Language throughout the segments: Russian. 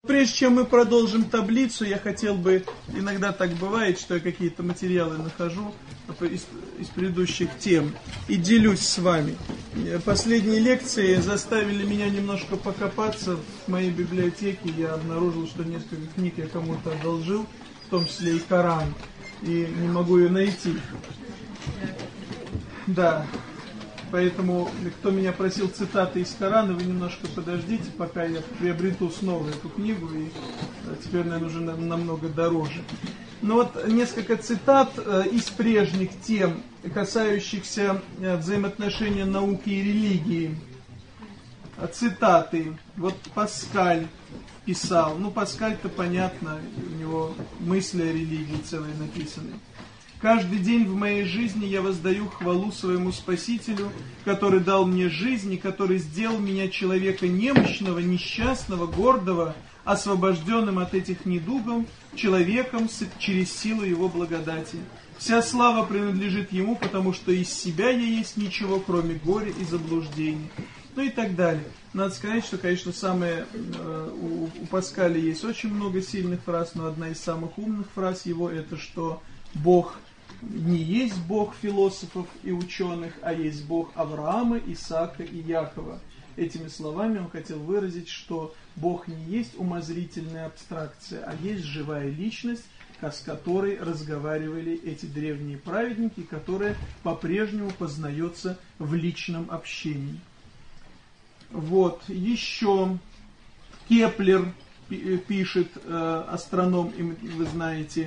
Прежде чем мы продолжим таблицу, я хотел бы, иногда так бывает, что я какие-то материалы нахожу из предыдущих тем и делюсь с вами. Последние лекции заставили меня немножко покопаться в моей библиотеке. Я обнаружил, что несколько книг я кому-то одолжил, в том числе и Коран, и не могу ее найти. Да. Поэтому, кто меня просил цитаты из Корана, вы немножко подождите, пока я приобрету снова эту книгу, и теперь, наверное, уже намного дороже. Но вот несколько цитат из прежних тем, касающихся взаимоотношения науки и религии. Цитаты. Вот Паскаль писал, Паскаль-то понятно, у него мысли о религии целые написаны. Каждый день в моей жизни я воздаю хвалу своему Спасителю, который дал мне жизнь и который сделал меня человека немощного, несчастного, гордого, освобожденным от этих недугов, человеком через силу его благодати. Вся слава принадлежит ему, потому что из себя я есть ничего, кроме горя и заблуждений. И так далее. Надо сказать, что, конечно, у Паскаля есть очень много сильных фраз, но одна из самых умных фраз его это, что Бог не есть Бог философов и ученых, а есть Бог Авраама, Исаака и Якова. Этими словами он хотел выразить, что Бог не есть умозрительная абстракция, а есть живая личность, с которой разговаривали эти древние праведники, которая по-прежнему познается в личном общении. Вот, еще Кеплер пишет, астроном, вы знаете,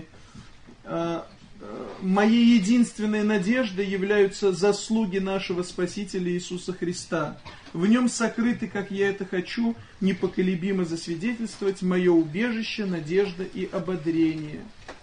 «Моей единственной надеждой являются заслуги нашего Спасителя Иисуса Христа. В нем сокрыты, как я это хочу, непоколебимо засвидетельствовать мое убежище, надежда и ободрение».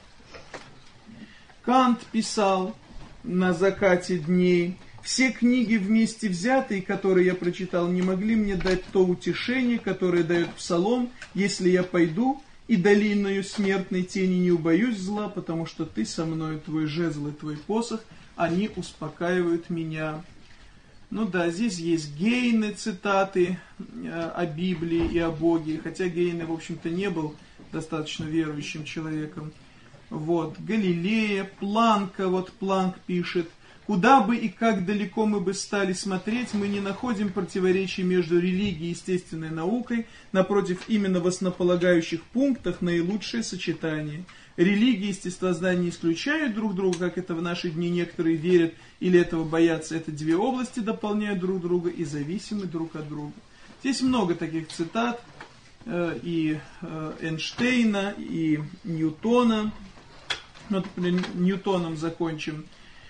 Кант писал на закате дней: «Все книги вместе взятые, которые я прочитал, не могли мне дать то утешение, которое дает Псалом: если я пойду и долиною смертной тени не убоюсь зла, потому что ты со мною, твой жезл и твой посох, они успокаивают меня». Здесь есть Гейне цитаты о Библии и о Боге, хотя Гейне, в общем-то, не был достаточно верующим человеком. Галилея, Планка, Планк пишет: «Куда бы и как далеко мы бы стали смотреть, мы не находим противоречий между религией и естественной наукой, напротив, именно в основополагающих пунктах наилучшее сочетание. Религия и естествознание исключают друг друга, как это в наши дни некоторые верят или этого боятся. Это две области дополняют друг друга и зависимы друг от друга». Здесь много таких цитат и Эйнштейна, и Ньютона. Ньютоном закончим.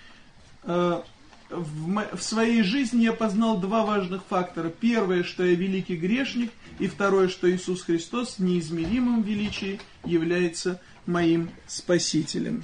В своей жизни я познал два важных фактора. Первое, что я великий грешник, и второе, что Иисус Христос в неизмеримом величии является моим Спасителем.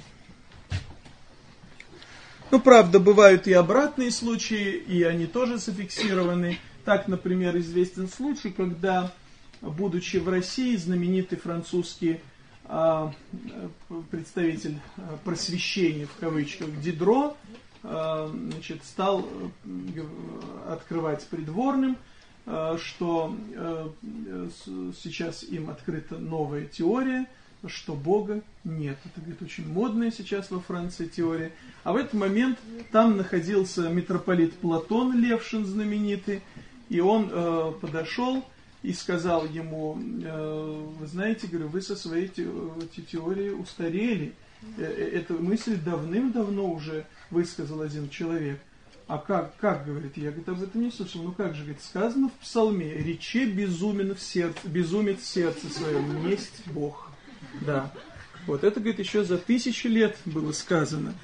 Правда, бывают и обратные случаи, и они тоже зафиксированы. Так, например, известен случай, когда, будучи в России, знаменитый французский представитель просвещения, в кавычках, Дидро, стал открывать придворным, что сейчас им открыта новая теория, что Бога нет. Это, говорит, очень модная сейчас во Франции теория. А в этот момент там находился митрополит Платон Левшин знаменитый, и он подошел и сказал ему: вы знаете, говорю, вы со своей теорией устарели. Эту мысль давным-давно уже высказал один человек. А как, говорит, я, говорит, об этом не слышал. Как же, говорит, сказано в Псалме: «Рече безумец в сердце своем, есть Бог». Да. Это, говорит, еще за 1000 лет было сказано.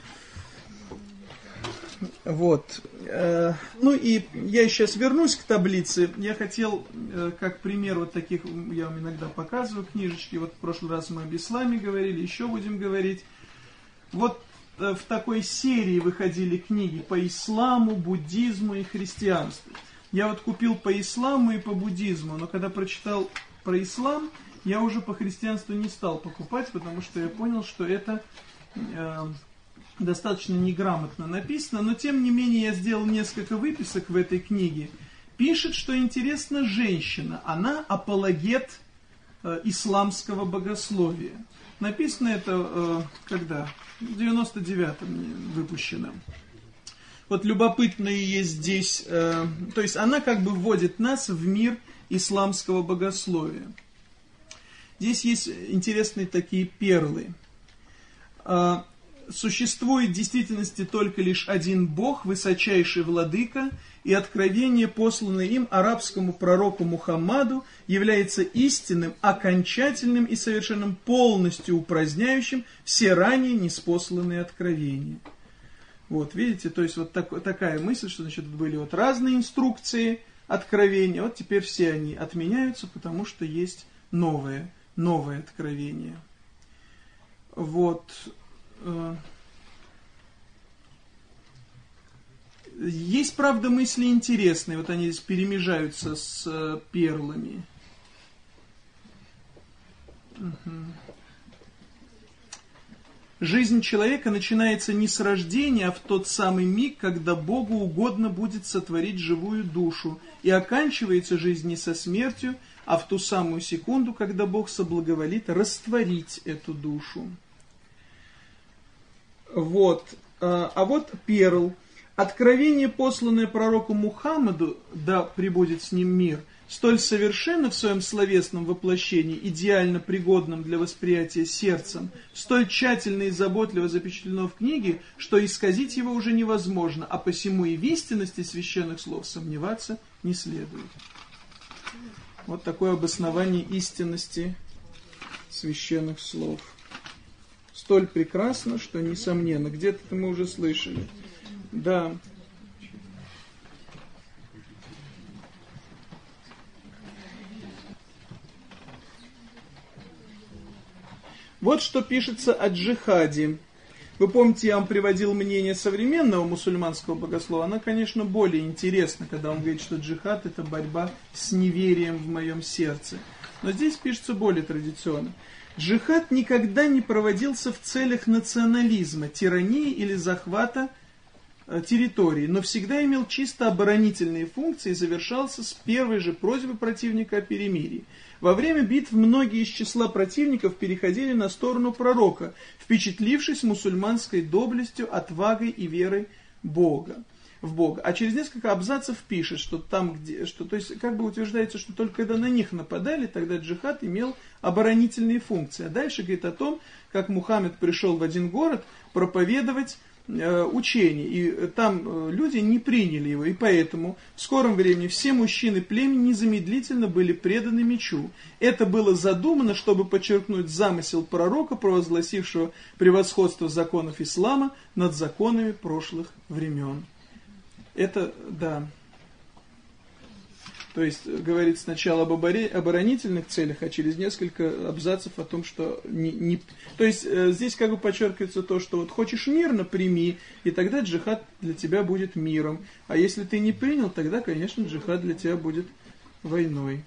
И я сейчас вернусь к таблице. Я хотел, как пример таких, я вам иногда показываю книжечки. В прошлый раз мы об исламе говорили, еще будем говорить. В такой серии выходили книги по исламу, буддизму и христианству. Я купил по исламу и по буддизму, но когда прочитал про ислам, я уже по христианству не стал покупать, потому что я понял, что это достаточно неграмотно написано, но тем не менее я сделал несколько выписок в этой книге. Пишет, что интересно, женщина, она апологет исламского богословия. Написано это когда? В 99-м выпущено. Вот любопытно есть здесь, то есть она как бы вводит нас в мир исламского богословия. Здесь есть интересные такие перлы. Существует в действительности только лишь один Бог, высочайший владыка, и откровение, посланное им арабскому пророку Мухаммаду, является истинным, окончательным и совершенным, полностью упраздняющим все ранее ниспосланные откровения. Вот, видите, то есть вот такая мысль, что, значит, были вот разные инструкции, откровения, вот теперь все они отменяются, потому что есть новое откровение. Вот. Есть, правда, мысли интересные, вот они здесь перемежаются с перлами. Жизнь человека начинается не с рождения, а в тот самый миг, когда Богу угодно будет сотворить живую душу, и оканчивается жизнь не со смертью, а в ту самую секунду, когда Бог соблаговолит растворить эту душу. Вот. А вот перл. Откровение, посланное пророку Мухаммаду, да пребудет с ним мир, столь совершенно в своем словесном воплощении, идеально пригодном для восприятия сердцем, столь тщательно и заботливо запечатлено в книге, что исказить его уже невозможно, а посему и в истинности священных слов сомневаться не следует. Вот такое обоснование истинности священных слов. Столь прекрасно, что несомненно. Где-то это мы уже слышали. Да. Вот что пишется о джихаде. Вы помните, я вам приводил мнение современного мусульманского богослова. Она, конечно, более интересна, когда он говорит, что джихад — это борьба с неверием в моем сердце. Но здесь пишется более традиционно. Джихад никогда не проводился в целях национализма, тирании или захвата территории, но всегда имел чисто оборонительные функции и завершался с первой же просьбы противника о перемирии. Во время битв многие из числа противников переходили на сторону пророка, впечатлившись мусульманской доблестью, отвагой и верой в Бога. А через несколько абзацев пишет, что там, то есть как бы утверждается, что только когда на них нападали, тогда джихад имел оборонительные функции. А дальше говорит о том, как Мухаммед пришел в один город проповедовать учение, и там люди не приняли его, и поэтому в скором времени все мужчины племени незамедлительно были преданы мечу. Это было задумано, чтобы подчеркнуть замысел пророка, провозгласившего превосходство законов ислама над законами прошлых времен. Это, да. То есть, говорит сначала об оборонительных целях, а через несколько абзацев о том, что То есть, здесь как бы подчеркивается то, что вот хочешь мирно, прими, и тогда джихад для тебя будет миром. А если ты не принял, тогда, конечно, джихад для тебя будет войной.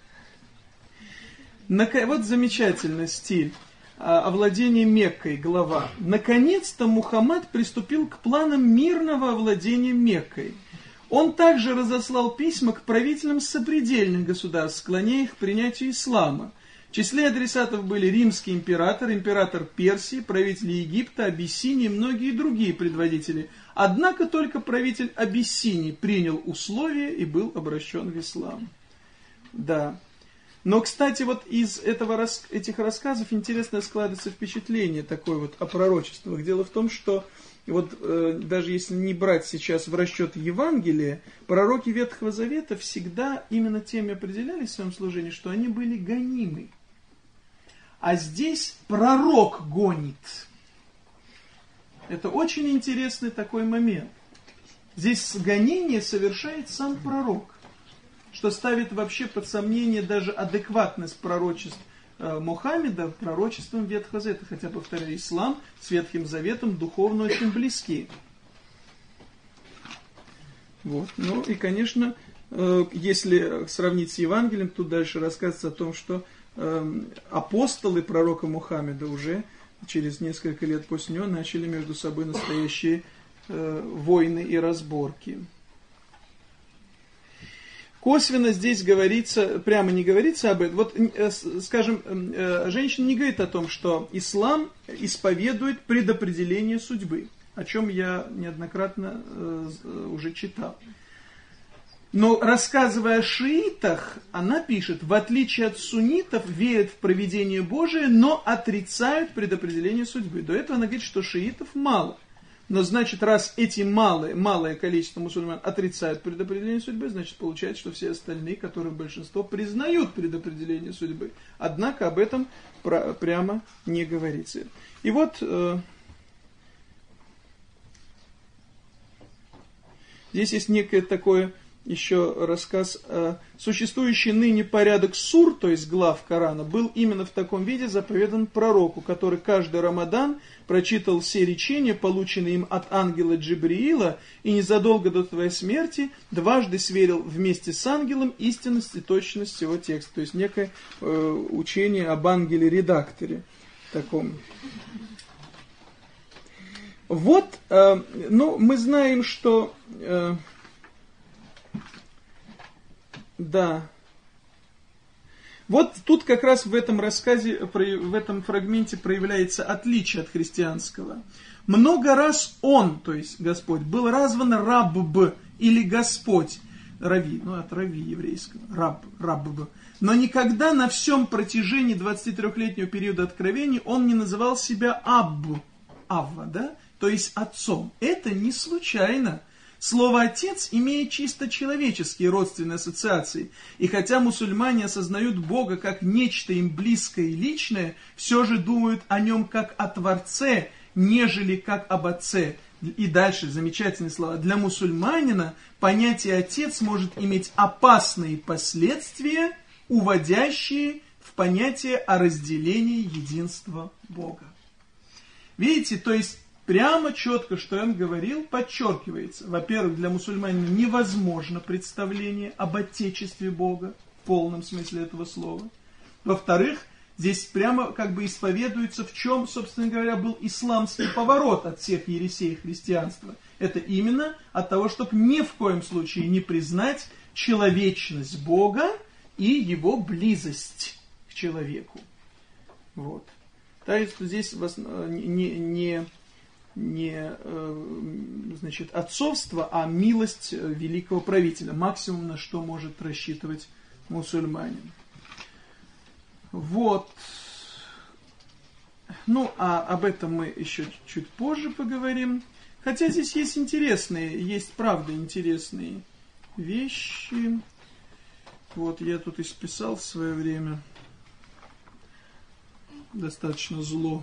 Вот замечательный стиль. Овладение Меккой, глава. Наконец-то Мухаммад приступил к планам мирного овладения Меккой. Он также разослал письма к правителям сопредельных государств, склоняя их к принятию ислама. В числе адресатов были римский император, император Персии, правители Египта, Абиссинии и многие другие предводители. Однако только правитель Абиссинии принял условия и был обращен в ислам. Да. Но, кстати, вот из этих рассказов интересно складывается впечатление такое вот о пророчествах. Дело в том, что вот даже если не брать сейчас в расчет Евангелия, пророки Ветхого Завета всегда именно теми определялись в своем служении, что они были гонимы. А здесь пророк гонит. Это очень интересный такой момент. Здесь гонение совершает сам пророк, что ставит вообще под сомнение даже адекватность пророчеств Мухаммеда пророчеством Ветхого Завета. Хотя, повторяю, ислам с Ветхим Заветом духовно очень близки. Вот. Ну и, конечно, если сравнить с Евангелием, тут дальше рассказывается о том, что апостолы пророка Мухаммеда уже через несколько лет после него начали между собой настоящие войны и разборки. косвенно здесь говорится, прямо не говорится об этом. Вот, скажем, женщина не говорит о том, что ислам исповедует предопределение судьбы, о чем я неоднократно уже читал. Но рассказывая о шиитах, она пишет, в отличие от суннитов, верят в провидение Божие, но отрицают предопределение судьбы. До этого она говорит, что шиитов мало. Но значит, раз эти малое количество мусульман отрицают предопределение судьбы, значит, получается, что все остальные, которые большинство, признают предопределение судьбы. Однако об этом прямо не говорится. И вот здесь есть некое такое еще рассказ. Существующий ныне порядок сур, то есть глав Корана, был именно в таком виде заповедан пророку, который каждый Рамадан прочитал все речения, полученные им от ангела Джибриила, и незадолго до своей смерти дважды сверил вместе с ангелом истинность и точность его текста. То есть некое учение об ангеле-редакторе таком. Вот, мы знаем, что... Да. Вот тут как раз в этом рассказе, в этом фрагменте проявляется отличие от христианского. Много раз он, то есть Господь, был назван Рабб или Господь, Рави, от Рави еврейского, Рабб. Но никогда на всем протяжении 23-летнего периода откровений он не называл себя Авва, да? То есть отцом. Это не случайно. Слово «отец» имеет чисто человеческие родственные ассоциации, и хотя мусульмане осознают Бога как нечто им близкое и личное, все же думают о нем как о Творце, нежели как об Отце. И дальше замечательные слова. Для мусульманина понятие «отец» может иметь опасные последствия, уводящие в понятие о разделении единства Бога. Видите, то есть прямо четко, что я вам говорил, подчеркивается. Во-первых, для мусульманина невозможно представление об отечестве Бога, в полном смысле этого слова. Во-вторых, здесь прямо исповедуется, в чем, собственно говоря, был исламский поворот от всех ересей христианства. Это именно от того, чтобы ни в коем случае не признать человечность Бога и его близость к человеку. Вот. То есть здесь не отцовство, а милость великого правителя. Максимум, на что может рассчитывать мусульманин. Вот. А об этом мы еще чуть позже поговорим. Хотя здесь есть правда интересные вещи. Вот я тут исписал в свое время. Достаточно зло.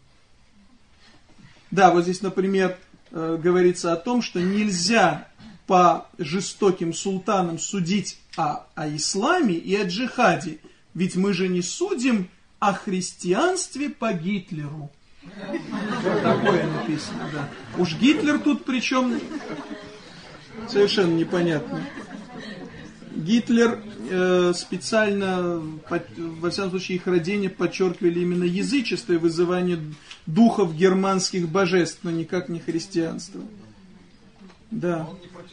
Да, вот здесь, например, говорится о том, что нельзя по жестоким султанам судить о исламе и о джихаде, ведь мы же не судим о христианстве по Гитлеру. Такое написано, да. Уж Гитлер тут причем совершенно непонятно. Гитлер специально, во всяком случае, их родение подчеркивали именно язычество и вызывание духов германских божеств, но никак не христианство. Да.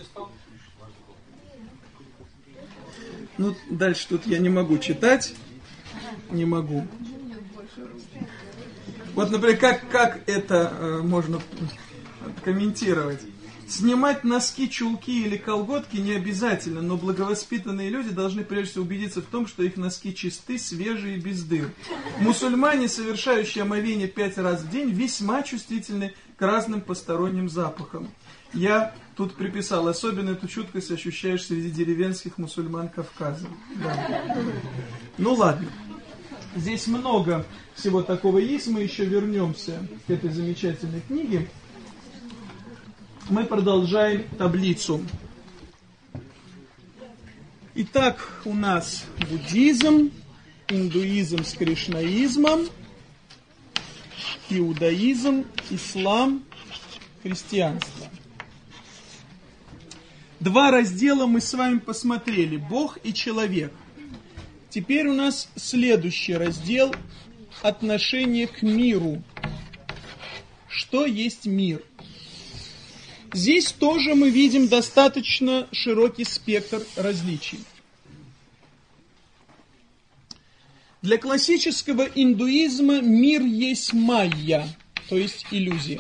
Дальше тут я не могу читать. Не могу. Вот, например, как это можно комментировать. Снимать носки, чулки или колготки не обязательно, но благовоспитанные люди должны прежде всего убедиться в том, что их носки чисты, свежие и без дыр. Мусульмане, совершающие омовение 5 раз в день, весьма чувствительны к разным посторонним запахам. Я тут приписал, особенно эту чуткость ощущаешь среди деревенских мусульман Кавказа. Да. Ладно. Здесь много всего такого есть, мы еще вернемся к этой замечательной книге. Мы продолжаем таблицу. Итак, у нас буддизм, индуизм с кришнаизмом, иудаизм, ислам, христианство. 2 раздела мы с вами посмотрели: Бог и человек. Теперь у нас следующий раздел: отношение к миру. Что есть мир? Здесь тоже мы видим достаточно широкий спектр различий. Для классического индуизма мир есть майя, то есть иллюзия.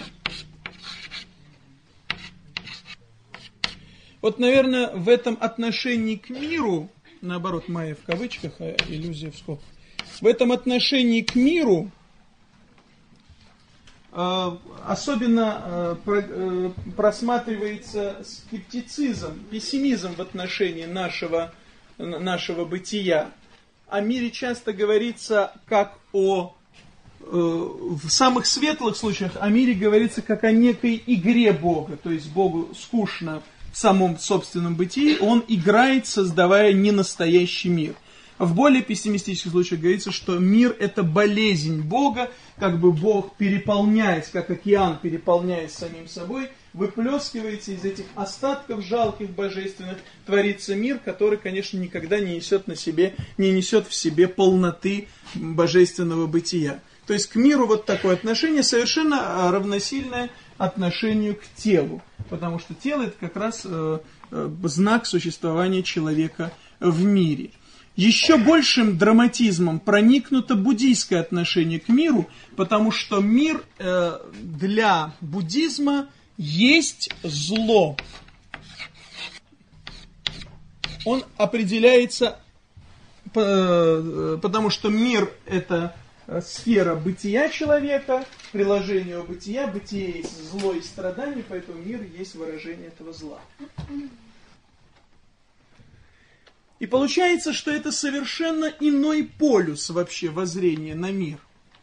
Вот, наверное, в этом отношении к миру, наоборот, майя в кавычках, а иллюзия в скобках, в этом отношении к миру особенно просматривается скептицизм, пессимизм в отношении нашего бытия. О мире часто говорится как в самых светлых случаях о мире говорится как о некой игре Бога, то есть Богу скучно в самом собственном бытии, он играет, создавая ненастоящий мир. В более пессимистических случаях говорится, что мир это болезнь Бога, как бы Бог переполняясь, как океан переполняясь самим собой, выплескивается из этих остатков жалких божественных, творится мир, который, конечно, никогда не несет в себе полноты божественного бытия. То есть к миру вот такое отношение совершенно равносильное отношению к телу, потому что тело это как раз знак существования человека в мире. Еще большим драматизмом проникнуто буддийское отношение к миру, потому что мир для буддизма есть зло. Он определяется, потому что мир это сфера бытия человека, приложение бытия, бытие есть зло и страдание, поэтому мир есть выражение этого зла. И получается, что это совершенно иной полюс вообще воззрения на мир.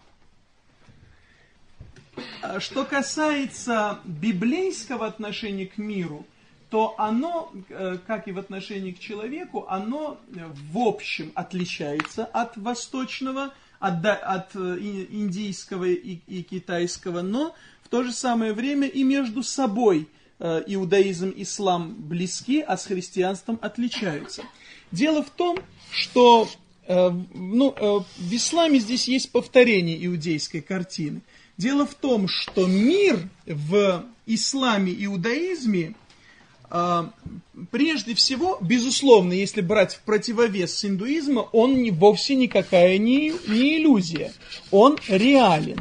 Что касается библейского отношения к миру, то оно, как и в отношении к человеку, оно в общем отличается от восточного, от индийского и китайского, но в то же самое время и между собой иудаизм и ислам близки, а с христианством отличаются. Дело в том, что в исламе здесь есть повторение иудейской картины. Дело в том, что мир в исламе и иудаизме, прежде всего, безусловно, если брать в противовес индуизма, он вовсе никакая не иллюзия. Он реален.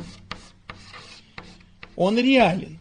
Он реален.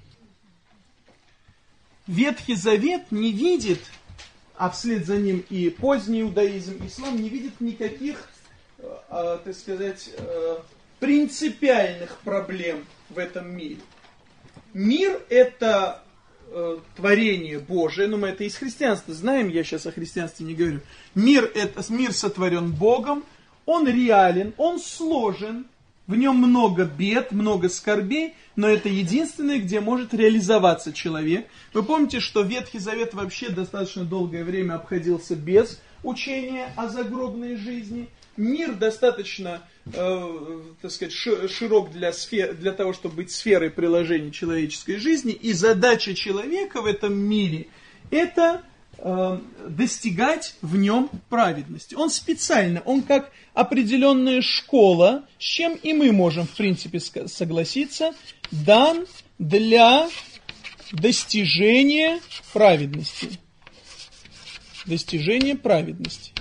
Ветхий Завет не видит, а вслед за ним и поздний иудаизм, ислам не видит никаких, так сказать, принципиальных проблем в этом мире. Мир это творение Божие, но мы это из христианства знаем, я сейчас о христианстве не говорю. Мир сотворен Богом, он реален, он сложен, в нем много бед, много скорбей, но это единственное, где может реализоваться человек. Вы помните, что Ветхий Завет вообще достаточно долгое время обходился без учения о загробной жизни. Мир достаточно, так сказать, широк для того, чтобы быть сферой приложения человеческой жизни. И задача человека в этом мире – это достигать в нем праведности. Он специально, он как определенная школа, с чем и мы можем, в принципе, согласиться, дан для достижения праведности. Достижения праведности.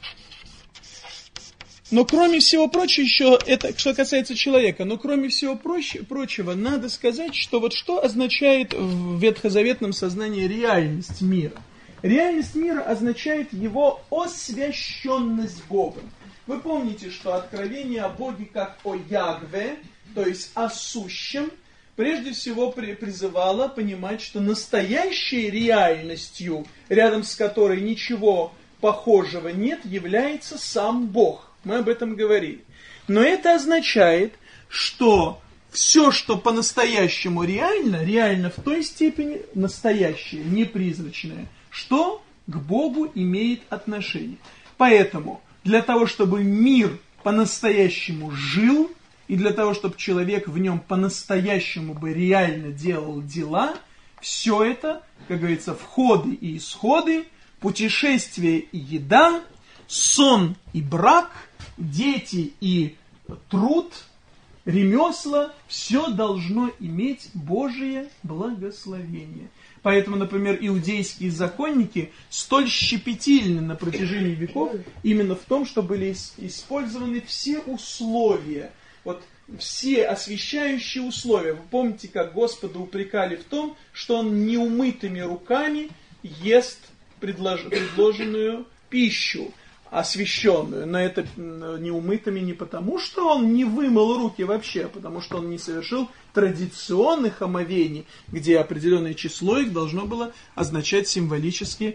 Но кроме всего прочего, еще это что касается человека, но кроме всего прочего, надо сказать, что вот что означает в ветхозаветном сознании реальность мира. Реальность мира означает его освященность Богом. Вы помните, что откровение о Боге как о Ягве, то есть о сущем, прежде всего призывало понимать, что настоящей реальностью, рядом с которой ничего похожего нет, является сам Бог. Мы об этом говорили. Но это означает, что все, что по-настоящему реально в той степени настоящее, не призрачное, что к Богу имеет отношение. Поэтому для того, чтобы мир по-настоящему жил, и для того, чтобы человек в нем по-настоящему бы реально делал дела, все это, как говорится, входы и исходы, путешествие и еда, сон и брак, дети и труд, ремесла, все должно иметь Божие благословение. Поэтому, например, иудейские законники столь щепетильны на протяжении веков именно в том, что были использованы все условия, вот все освящающие условия. Вы помните, как Господа упрекали в том, что он неумытыми руками ест предложенную пищу, освященную, но это неумытыми не потому, что он не вымыл руки вообще, а потому что он не совершил традиционных омовений, где определенное число их должно было означать символически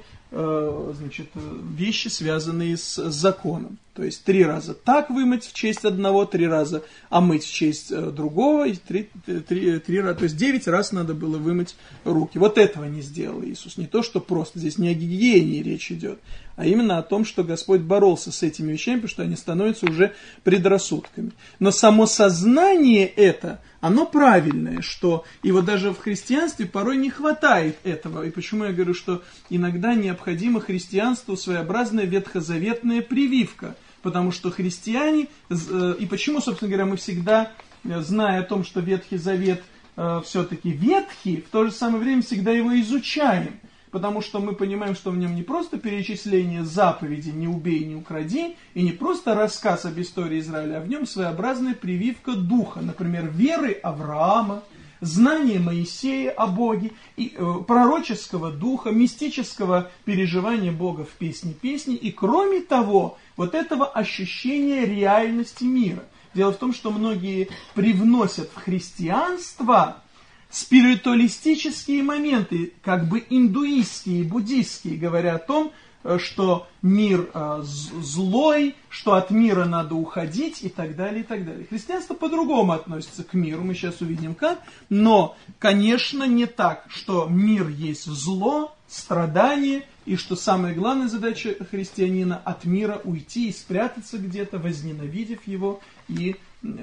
вещи, связанные с законом. То есть 3 раза так вымыть в честь одного, 3 раза омыть в честь другого, и 3 раза, то есть 9 раз надо было вымыть руки. Вот этого не сделал Иисус. Не то, что просто здесь не о гигиене речь идет, а именно о том, что Господь боролся с этими вещами, потому что они становятся уже предрассудками. Но само сознание это, оно правильное, что и вот даже в христианстве порой не хватает этого. И почему я говорю, что иногда необходимо христианству своеобразная ветхозаветная прививка. Потому что христиане, и почему, собственно говоря, мы всегда, зная о том, что Ветхий Завет все-таки ветхий, в то же самое время всегда его изучаем. Потому что мы понимаем, что в нем не просто перечисление заповедей «не убей, не укради», и не просто рассказ об истории Израиля, а в нем своеобразная прививка духа, например, веры Авраама, знания Моисея о Боге, и пророческого духа, мистического переживания Бога в песне песни, и кроме того, вот этого ощущения реальности мира. Дело в том, что многие привносят в христианство спиритуалистические моменты, как бы индуистские, буддистские, говоря о том, что мир злой, что от мира надо уходить и так далее, и так далее. Христианство по-другому относится к миру, мы сейчас увидим как, но, конечно, не так, что мир есть зло, страдание, и что самая главная задача христианина от мира уйти и спрятаться где-то, возненавидев его, и,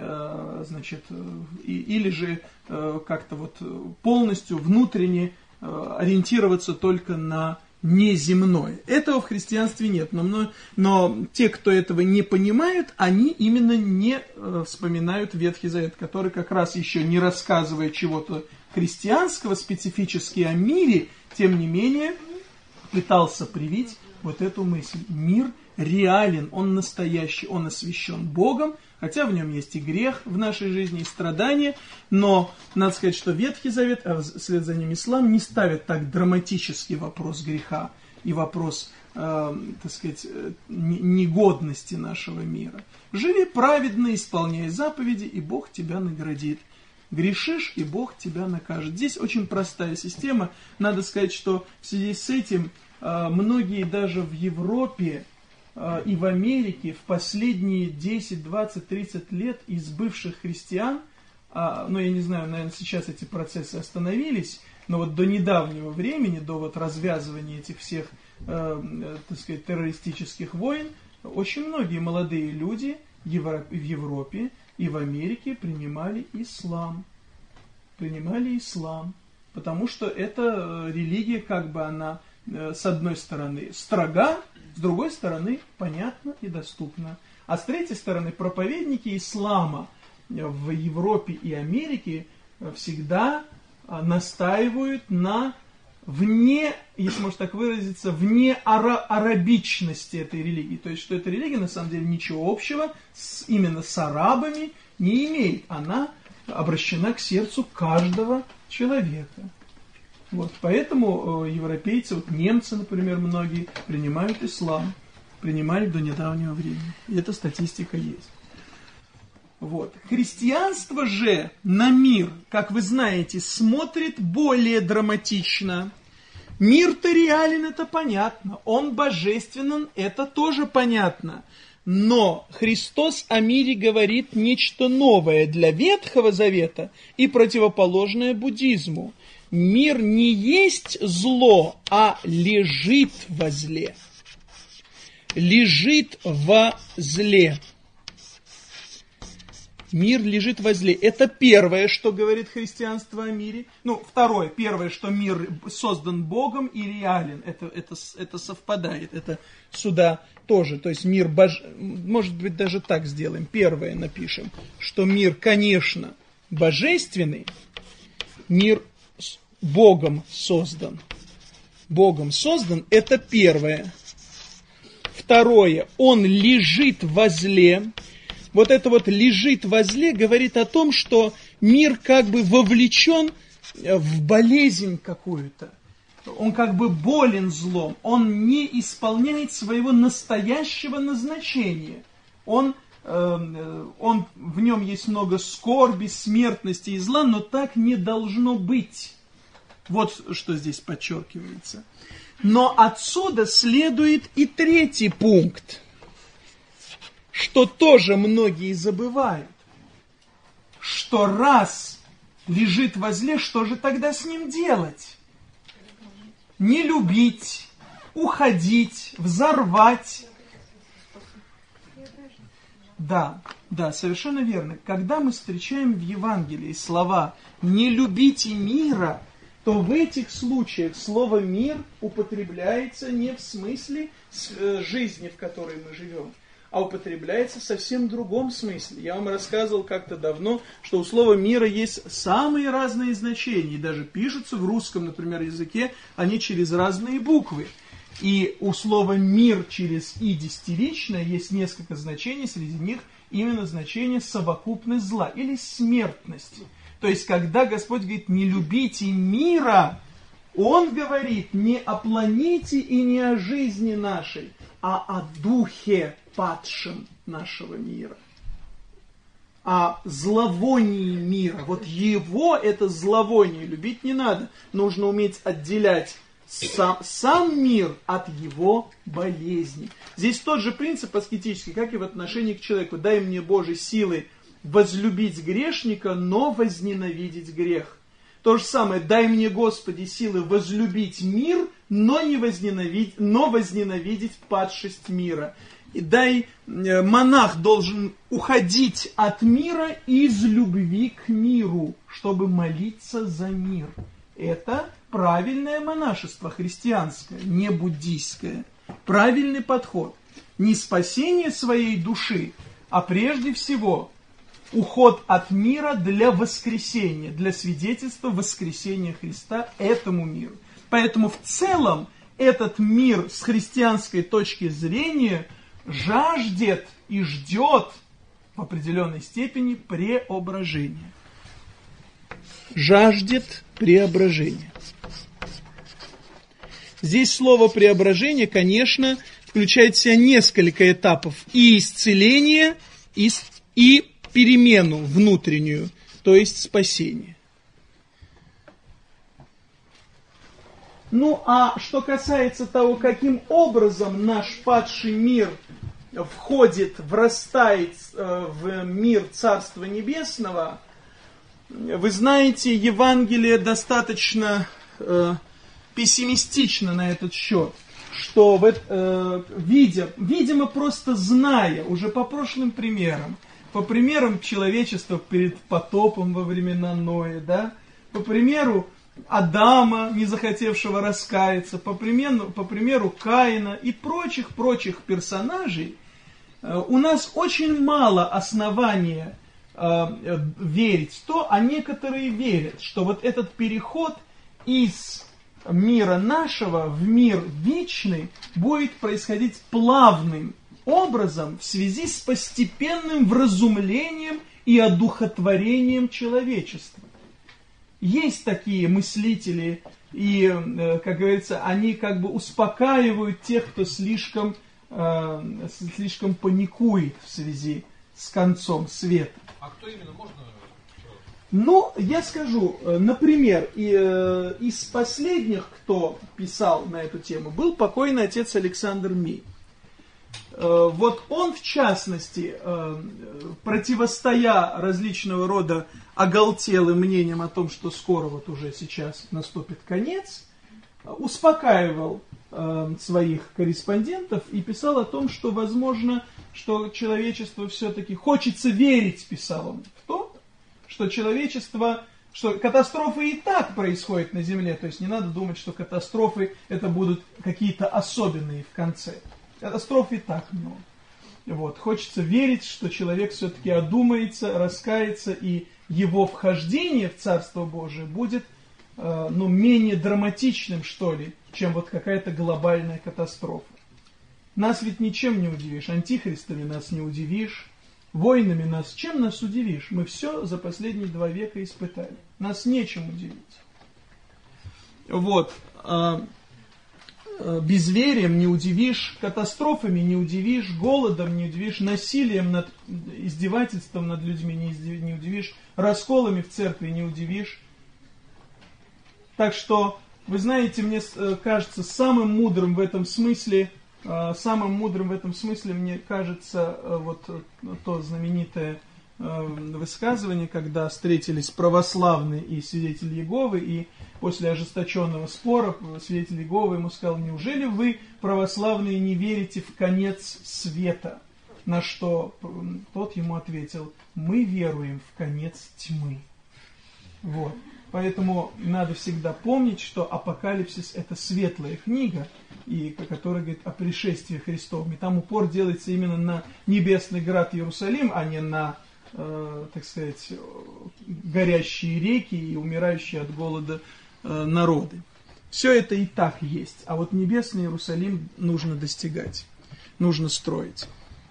или же как-то вот полностью внутренне ориентироваться только на неземное. Этого в христианстве нет. Но те, кто этого не понимают, они именно не вспоминают Ветхий Завет, который как раз еще не рассказывая чего-то христианского, специфически о мире, тем не менее пытался привить вот эту мысль. Мир реален, он настоящий, он освящен Богом, хотя в нем есть и грех в нашей жизни, и страдания, но надо сказать, что Ветхий Завет, а вслед за ним ислам, не ставит так драматический вопрос греха и вопрос, негодности нашего мира. Живи праведно, исполняй заповеди, и Бог тебя наградит. Грешишь, и Бог тебя накажет. Здесь очень простая система. Надо сказать, что в связи с этим многие даже в Европе и в Америке в последние 10, 20, 30 лет из бывших христиан, я не знаю, наверное, сейчас эти процессы остановились, но вот до недавнего времени, до вот развязывания этих всех, террористических войн, очень многие молодые люди в Европе и в Америке принимали ислам. Потому что эта религия, как бы она, с одной стороны, строга, с другой стороны, понятна и доступна. А с третьей стороны, проповедники ислама в Европе и Америке всегда настаивают на если можно так выразиться, вне арабичности этой религии. То есть, что эта религия на самом деле ничего общего именно с арабами не имеет. Она обращена к сердцу каждого человека. Вот, поэтому европейцы, вот немцы, например, многие принимают ислам, принимали до недавнего времени. И эта статистика есть. Вот. Христианство же на мир, как вы знаете, смотрит более драматично. Мир-то реален, это понятно. Он божественен, это тоже понятно. Но Христос о мире говорит нечто новое для Ветхого Завета и противоположное буддизму. Мир не есть зло, а лежит во зле. Лежит во зле. Мир лежит во зле. Это первое, что говорит христианство о мире. Второе. Первое, что мир создан Богом и реален. Это совпадает. Это сюда тоже. То есть мир, может быть, даже так сделаем. Первое напишем, что мир, конечно, божественный. Мир Богом создан. Богом создан, это первое. Второе, он лежит возле. Вот это вот лежит возле говорит о том, что мир как бы вовлечен в болезнь какую-то. Он как бы болен злом, он не исполняет своего настоящего назначения. В нем есть много скорби, смертности и зла, но так не должно быть. Вот что здесь подчеркивается. Но отсюда следует и третий пункт, что тоже многие забывают, что раз лежит возле, что же тогда с ним делать? Не любить, уходить, взорвать. Да, совершенно верно. Когда мы встречаем в Евангелии слова «не любите мира», то в этих случаях слово «мир» употребляется не в смысле жизни, в которой мы живем, а употребляется в совсем другом смысле. Я вам рассказывал как-то давно, что у слова «мира» есть самые разные значения, и даже пишутся в русском, например, языке, они через разные буквы. И у слова «мир» через «и» десятиричное есть несколько значений, среди них именно значение совокупность зла или смертности. То есть, когда Господь говорит «не любите мира», Он говорит не о планете и не о жизни нашей, а о духе падшем нашего мира. О зловонии мира. Вот его, это зловоние, любить не надо. Нужно уметь отделять сам мир от его болезни. Здесь тот же принцип аскетический, как и в отношении к человеку. Дай мне, Боже, силы возлюбить грешника, но возненавидеть грех. То же самое, дай мне, Господи, силы возлюбить мир, но возненавидеть падшесть мира. И монах должен уходить от мира из любви к миру, чтобы молиться за мир. Это правильное монашество христианское, не буддийское. Правильный подход. Не спасение своей души, а прежде всего уход от мира для воскресения, для свидетельства воскресения Христа этому миру. Поэтому в целом этот мир с христианской точки зрения жаждет и ждет в определенной степени преображения. Жаждет преображения. Здесь слово преображение, конечно, включает в себя несколько этапов и исцеление, и перемену внутреннюю, то есть спасение. Ну, а что касается того, каким образом наш падший мир врастает в мир Царства Небесного, вы знаете, Евангелие достаточно пессимистично на этот счет, что видимо, просто зная, уже по прошлым примерам, по примерам человечества перед потопом во времена Ноя, да, по примеру Адама, не захотевшего раскаяться, по примеру Каина и прочих персонажей, у нас очень мало основания верить в то, а некоторые верят, что вот этот переход из мира нашего в мир вечный будет происходить плавным образом в связи с постепенным вразумлением и одухотворением человечества. Есть такие мыслители, и, как говорится, они как бы успокаивают тех, кто слишком паникует в связи с концом света. А кто именно, можно? Ну, я скажу, например, из последних, кто писал на эту тему, был покойный отец Александр Мей. Вот он, в частности, противостоя различного рода оголтелым мнениям о том, что скоро вот уже сейчас наступит конец, успокаивал своих корреспондентов и писал о том, что возможно, что человечество все-таки хочется верить, писал он, в то, что что катастрофы и так происходят на Земле, то есть не надо думать, что катастрофы это будут какие-то особенные в конце. Катастроф и так много. Вот. Хочется верить, что человек все-таки одумается, раскается, и его вхождение в Царство Божие будет менее драматичным, что ли, чем вот какая-то глобальная катастрофа. Нас ведь ничем не удивишь, антихристами нас не удивишь, войнами чем нас удивишь? Мы все за последние 2 века испытали. Нас нечем удивить. Вот. Безверием не удивишь, катастрофами не удивишь, голодом не удивишь, насилием, издевательством над людьми не удивишь, расколами в церкви не удивишь. Так что, вы знаете, мне кажется, самым мудрым в этом смысле, мне кажется, вот то знаменитое высказывание, когда встретились православные и свидетели Иеговы, и после ожесточенного спора свидетель Иеговы ему сказал: неужели вы, православные, не верите в конец света? На что тот ему ответил: мы веруем в конец тьмы. Вот. Поэтому надо всегда помнить, что Апокалипсис — это светлая книга, которая говорит о пришествии Христовом. И там упор делается именно на небесный град Иерусалим, а не на, так сказать, горящие реки и умирающие от голода народы. Все это и так есть. А вот небесный Иерусалим нужно достигать, нужно строить.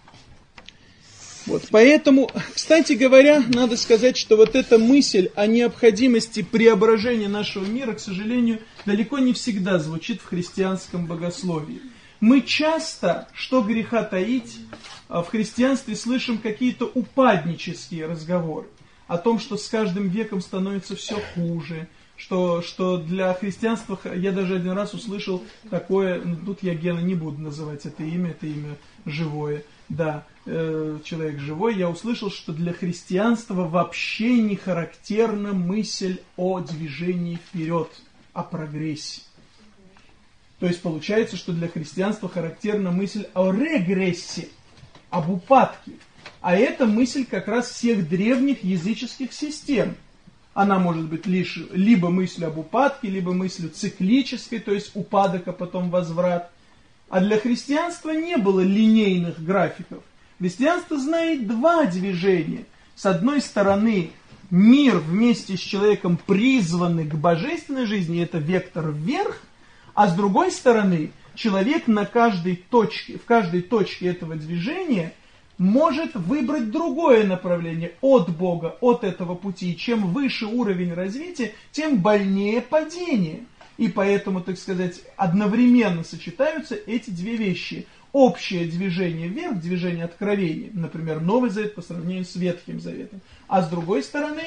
Вот, поэтому, кстати говоря, надо сказать, что вот эта мысль о необходимости преображения нашего мира, к сожалению, далеко не всегда звучит в христианском богословии. Мы часто, что греха таить, в христианстве слышим какие-то упаднические разговоры о том, что с каждым веком становится все хуже, что для христианства, я даже один раз услышал такое, тут я Гена не буду называть это имя живое, да, человек живой, я услышал, что для христианства вообще не характерна мысль о движении вперед, о прогрессе. То есть получается, что для христианства характерна мысль о регрессе, об упадке. А это мысль как раз всех древних языческих систем. Она может быть либо мыслью об упадке, либо мыслью циклической, то есть упадок, а потом возврат. А для христианства не было линейных графиков. Христианство знает 2 движения. С одной стороны, мир вместе с человеком призваны к божественной жизни, это вектор вверх, а с другой стороны, человек в каждой точке этого движения может выбрать другое направление от Бога, от этого пути. И чем выше уровень развития, тем больнее падение. И поэтому, так сказать, одновременно сочетаются эти 2 вещи. Общее движение вверх, движение откровения, например, Новый Завет по сравнению с Ветхим Заветом. А с другой стороны,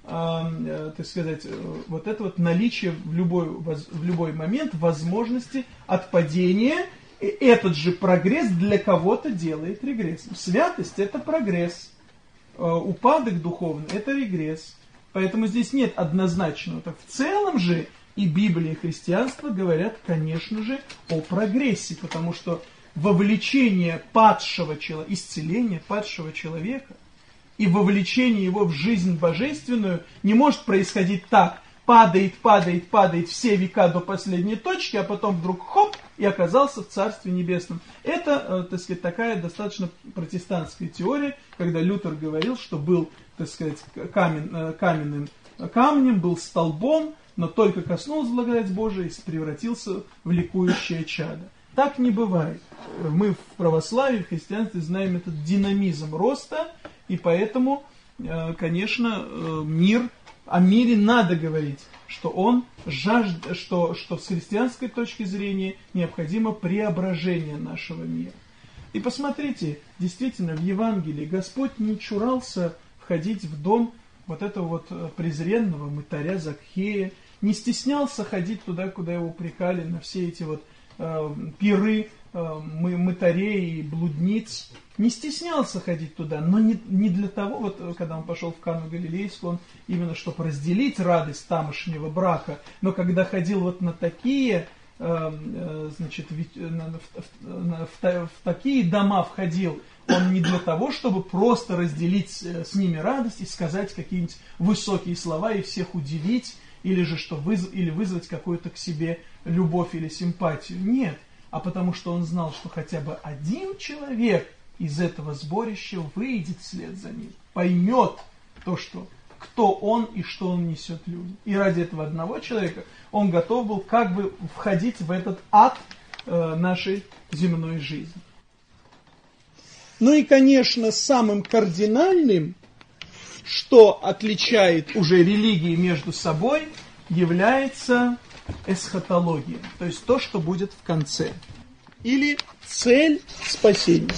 так сказать, вот это вот наличие в любой момент возможности отпадения. И этот же прогресс для кого-то делает регрессом. Святость — это прогресс. Упадок духовный — это регресс. Поэтому здесь нет однозначного. Так в целом же и Библия, и христианство говорят, конечно же, о прогрессе, потому что вовлечение падшего человека, исцеление падшего человека и вовлечение его в жизнь божественную не может происходить так: падает все века до последней точки, а потом вдруг хоп, и оказался в Царстве Небесном. Это, так сказать, такая достаточно протестантская теория, когда Лютер говорил, что был, так сказать, каменным камнем, был столбом, но только коснулся благодать Божия и превратился в ликующее чадо. Так не бывает. Мы в православии, в христианстве знаем этот динамизм роста, и поэтому, конечно, о мире надо говорить, что он что с христианской точки зрения необходимо преображение нашего мира. И посмотрите, действительно, в Евангелии Господь не чурался входить в дом вот этого вот презренного мытаря Закхея, не стеснялся ходить туда, куда его упрекали, на все эти вот пиры мытарей и блудниц. Не стеснялся ходить туда, но не для того, вот когда он пошел в Кану Галилейскую, он именно чтобы разделить радость тамошнего брака, но когда ходил вот на такие, значит, в такие дома входил, он не для того, чтобы просто разделить с ними радость и сказать какие-нибудь высокие слова и всех удивить, или же или вызвать какую-то к себе любовь или симпатию. Нет, а потому что он знал, что хотя бы один человек из этого сборища выйдет вслед за ним, поймет то, что кто он и что он несет людям. И ради этого одного человека он готов был как бы входить в этот ад нашей земной жизни. Ну и, конечно, самым кардинальным, что отличает уже религии между собой, является эсхатология, то есть то, что будет в конце, или цель спасения.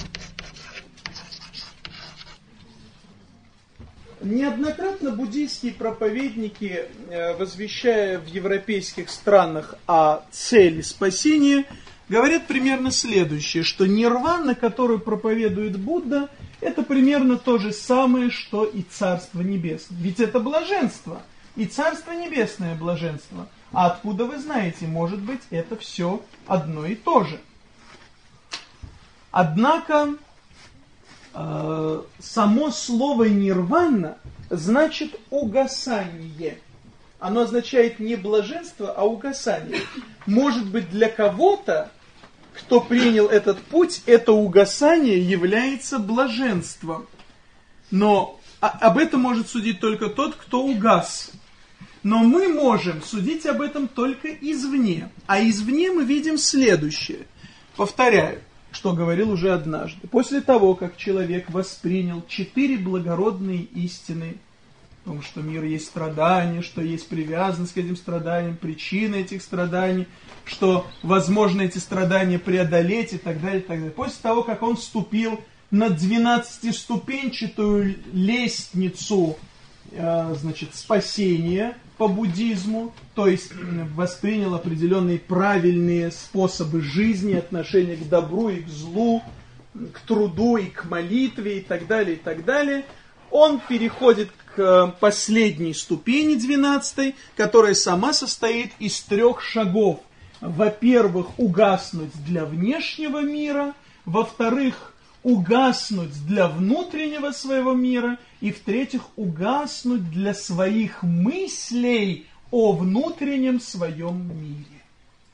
Неоднократно буддийские проповедники, возвещая в европейских странах о цели спасения, говорят примерно следующее, что нирвана, которую проповедует Будда, это примерно то же самое, что и Царство Небесное. Ведь это блаженство, и Царство Небесное блаженство. А откуда вы знаете, может быть, это все одно и то же. Однако, само слово нирвана значит угасание. Оно означает не блаженство, а угасание. Может быть, для кого-то, кто принял этот путь, это угасание является блаженством. Но об этом может судить только тот, кто угас. Но мы можем судить об этом только извне. А извне мы видим следующее. Повторяю, что говорил уже однажды. После того, как человек воспринял 4 благородные истины, о том, что мир есть страдания, что есть привязанность к этим страданиям, причины этих страданий, что возможно эти страдания преодолеть и так далее, и так далее. После того, как он вступил на 12-ступенчатую лестницу, спасения по буддизму, то есть воспринял определенные правильные способы жизни, отношения к добру и к злу, к труду и к молитве и так далее, он переходит к последней ступени 12-й, которая сама состоит из 3 шагов. Во-первых, угаснуть для внешнего мира, во-вторых, угаснуть для внутреннего своего мира, и в-третьих, угаснуть для своих мыслей о внутреннем своем мире.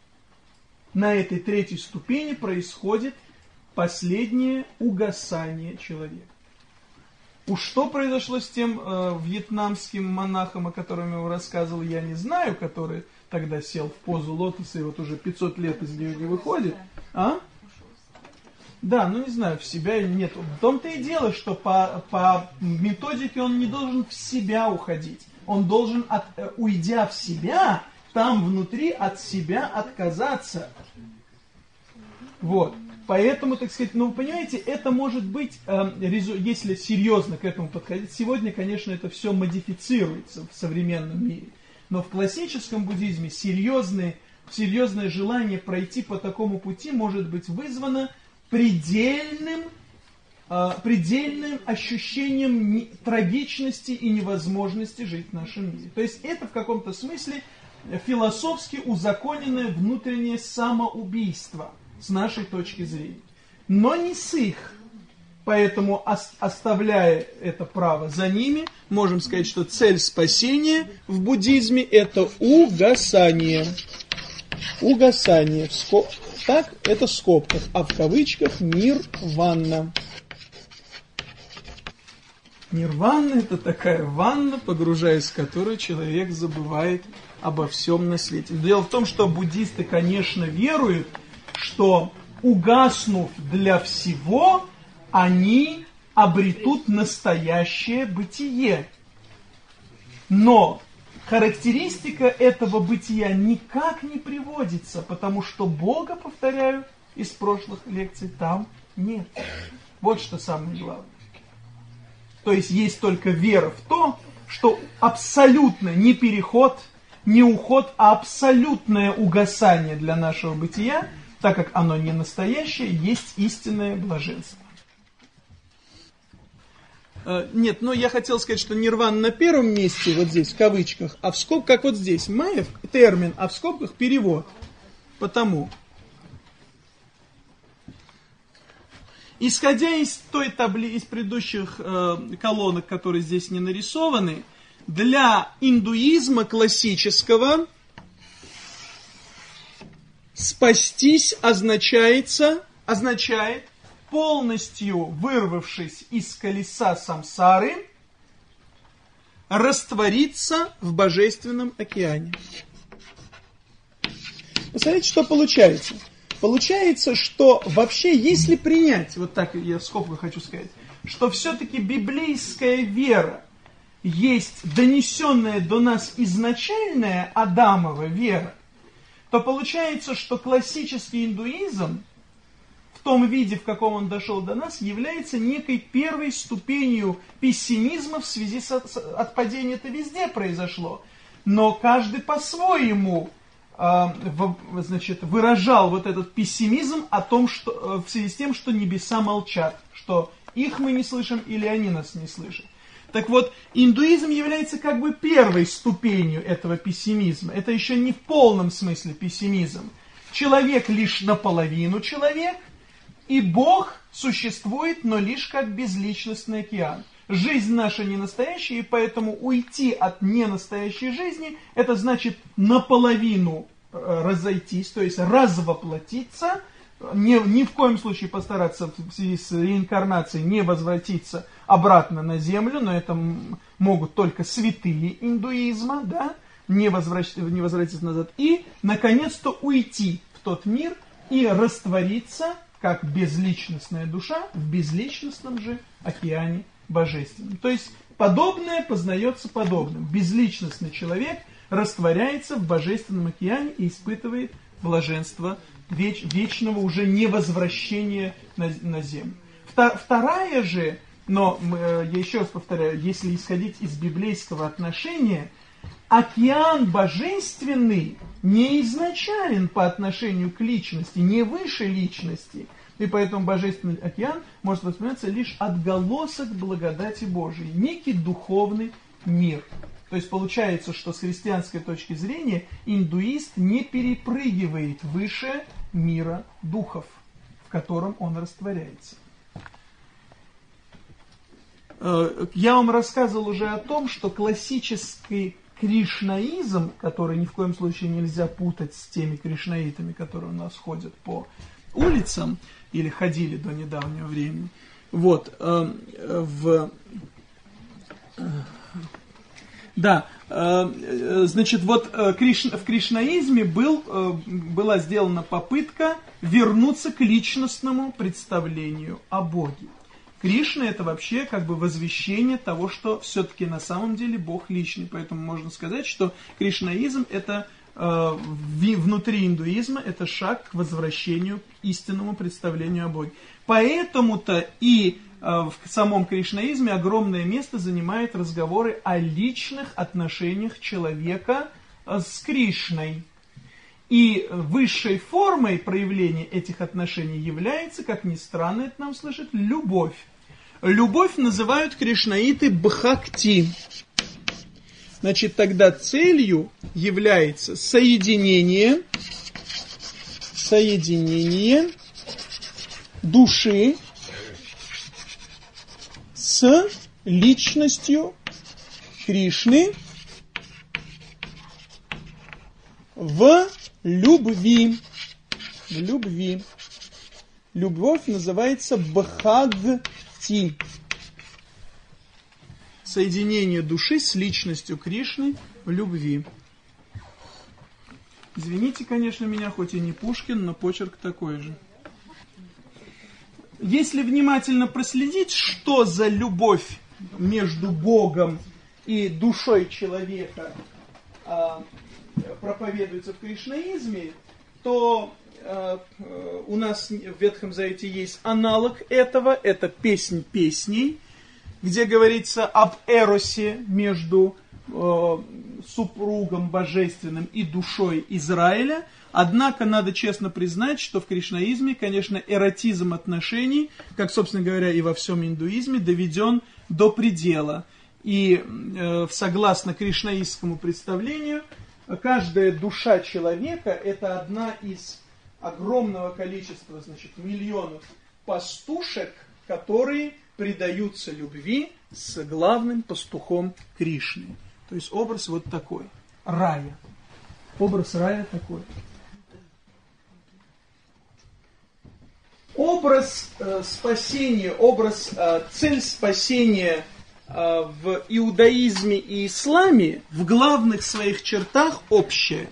На этой 3-й ступени происходит последнее угасание человека. Уж что произошло с тем вьетнамским монахом, о котором я вам рассказывал, я не знаю, который тогда сел в позу лотоса и вот уже 500 лет из нее не выходит. А? Да, не знаю, в себя или нет. В том-то и дело, что по методике он не должен в себя уходить. Он должен, уйдя в себя, там внутри от себя отказаться. Вот. Поэтому, так сказать, вы понимаете, это может быть, если серьезно к этому подходить, сегодня, конечно, это все модифицируется в современном мире. Но в классическом буддизме серьезное желание пройти по такому пути может быть вызвано предельным ощущением трагичности и невозможности жить в нашем мире. То есть это в каком-то смысле философски узаконенное внутреннее самоубийство с нашей точки зрения. Но не с их. Поэтому, оставляя это право за ними, можем сказать, что цель спасения в буддизме – это угасание. Угасание. Так, это в скобках, а в кавычках нирвана. Нирвана – это такая ванна, погружаясь в которую человек забывает обо всем на свете. Дело в том, что буддисты, конечно, веруют, что угаснув для всего, они обретут настоящее бытие. Но характеристика этого бытия никак не приводится, потому что Бога, повторяю, из прошлых лекций там нет. Вот что самое главное. То есть только вера в то, что абсолютно не переход, не уход, а абсолютное угасание для нашего бытия, так как оно не настоящее, есть истинное блаженство. Нет, я хотел сказать, что нирвана на первом месте, вот здесь, в кавычках, а в скобках, как вот здесь, маев, термин, а в скобках перевод. Потому. Исходя из той из предыдущих колонок, которые здесь не нарисованы, для индуизма классического спастись означает, полностью вырвавшись из колеса самсары, раствориться в божественном океане. Посмотрите, что получается. Получается, что вообще, если принять, вот так я в скобках хочу сказать, что все-таки библейская вера есть донесенная до нас изначальная Адамова вера, то получается, что классический индуизм в том виде, в каком он дошел до нас, является некой первой ступенью пессимизма в связи с отпадением-то везде произошло. Но каждый по-своему выражал вот этот пессимизм о том, что в связи с тем, что небеса молчат, что их мы не слышим или они нас не слышат. Так вот, индуизм является как бы первой ступенью этого пессимизма. Это еще не в полном смысле пессимизм. Человек лишь наполовину человек, и Бог существует, но лишь как безличностный океан. Жизнь наша не настоящая, и поэтому уйти от ненастоящей жизни, это значит наполовину разойтись, то есть развоплотиться, ни в коем случае постараться в связи с реинкарнацией не возвратиться обратно на землю, но это могут только святые индуизма, да, не возвратиться назад, и, наконец-то, уйти в тот мир и раствориться, как безличностная душа, в безличностном же океане божественном. То есть, подобное познается подобным. Безличностный человек растворяется в божественном океане и испытывает блаженство вечного уже невозвращения на землю. Вторая же, но я еще раз повторяю, если исходить из библейского отношения, океан божественный не изначален по отношению к личности, не выше личности. И поэтому божественный океан может восприниматься лишь отголосок благодати Божией, некий духовный мир. То есть получается, что с христианской точки зрения индуист не перепрыгивает выше мира духов, в котором он растворяется. Я вам рассказывал уже о том, что классический кришнаизм, который ни в коем случае нельзя путать с теми кришнаитами, которые у нас ходят по улицам или ходили до недавнего времени. Вот, значит, вот в кришнаизме была сделана попытка вернуться к личностному представлению о Боге. Кришна — это вообще как бы возвещение того, что все-таки на самом деле Бог личный. Поэтому можно сказать, что кришнаизм — это внутри индуизма это шаг к возвращению к истинному представлению о Боге. Поэтому-то и в самом кришнаизме огромное место занимают разговоры о личных отношениях человека с Кришной. И высшей формой проявления этих отношений является, как ни странно это нам слышит, любовь. Любовь называют кришнаиты бхакти. Значит, тогда целью является соединение души с личностью Кришны в любви. Любовь называется бхакти. Соединение души с личностью Кришны в любви. Извините, конечно, меня, хоть и не Пушкин, но почерк такой же. Если внимательно проследить, что за любовь между Богом и душой человека проповедуется в кришнаизме, то у нас в Ветхом Завете есть аналог этого, это «Песнь песней», где говорится об эросе между супругом божественным и душой Израиля. Однако надо честно признать, что в кришнаизме, конечно, эротизм отношений, как, собственно говоря, и во всем индуизме, доведен до предела. И согласно кришнаистскому представлению, каждая душа человека – это одна из огромного количества, значит, миллионов пастушек, которые предаются любви с главным пастухом Кришны. То есть образ вот такой. Рая. Образ рая такой. Образ спасения, цель спасения в иудаизме и исламе в главных своих чертах общее.